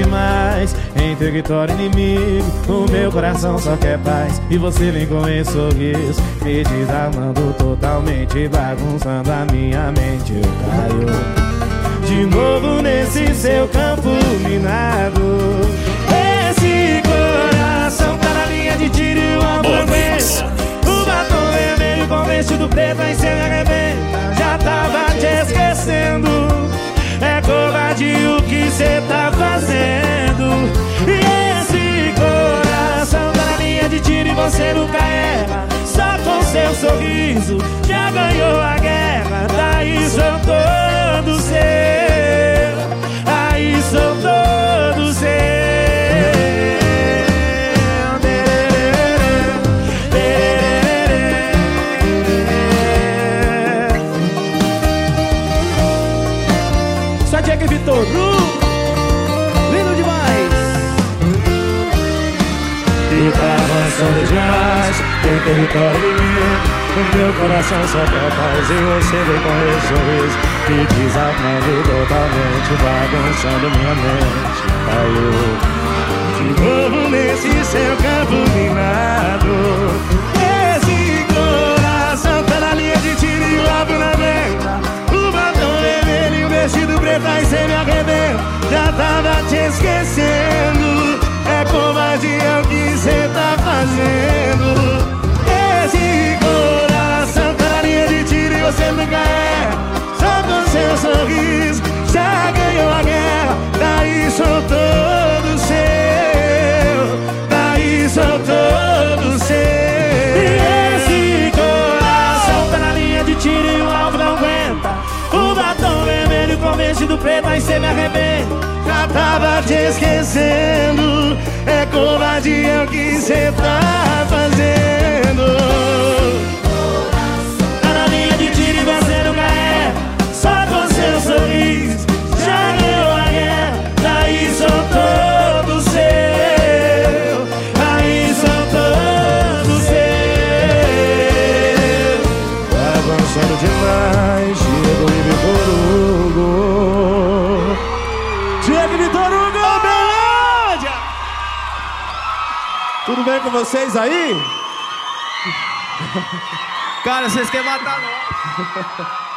demais. Entre vitória e inimigo, o meu coração só quer paz. E você vem com esse sorriso, me desarmando totalmente, bagunçando a minha mente. Eu caio de novo nesse seu campo minado. Esse coração tá na linha de tiro e o ombro aguenta. O batom vermelho com vestido preto, aí cê me arrebenta. Já tava te esquecendo. É covardia o que cê tá fazendo. E esse coração tá na linha de tiro e você nunca erra. Só com seu sorriso já ganhou a guerra. Daí sou todo seu, aí sou todo seu. Só Diego e Vitor, lindo demais. E tá avançando demais, tem território inimigo. O meu coração só quer paz e você vem com esse sorriso, me desarmando totalmente, bagunçando minha mente. Caiu de novo nesse seu campo minado. Esse coração tá na linha de tiro e o alvo na venda. O batom vermelho e o vestido preto, aí cê me arrebenta. Já tava te esquecendo. É covardia o que cê tá fazendo. Esse coração tá na linha de tiro e você nunca erra. Só com seu sorriso já ganhou a guerra. Daí sou todo seu, daí sou todo seu. E esse coração tá na linha de tiro e o alvo não aguenta. O batom vermelho com vestido preto, aí cê me arrebenta. Já tava te esquecendo. É covardia o que cê tá fazendo. Tá na linha de tiro e você nunca erra. Só com seu sorriso já ganhou a guerra. Daí sou todo seu, aí sou todo seu. Avançando demais, Diego e Vitor Hugo. Diego e Vitor Hugo, Belândia! Tudo bem com vocês aí? Cara, vocês querem matar nós.